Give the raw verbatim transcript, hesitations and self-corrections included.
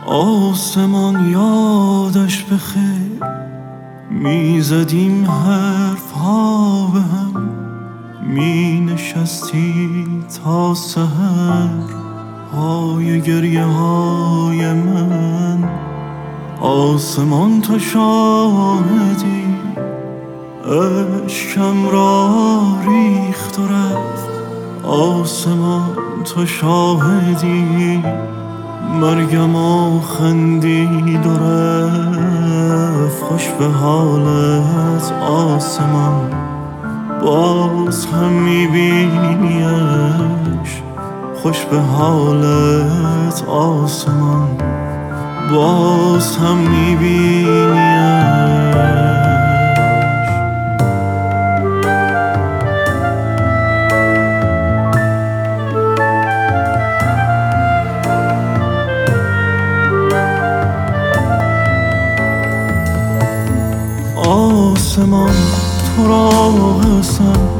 آسمان یادش بخیر، میزدیم حرف ها به هم، می نشستی تا سحر های گریه های من. آسمان تو شاهدی، اشکم را ریخت و رفت. آسمان تو شاهدی، مرگم و خندید و رفت. خوش به حالت آسمان، باز هم میبینیش. خوش به حالت آسمان، باز هم میبینیش. آسمان تو را قسم،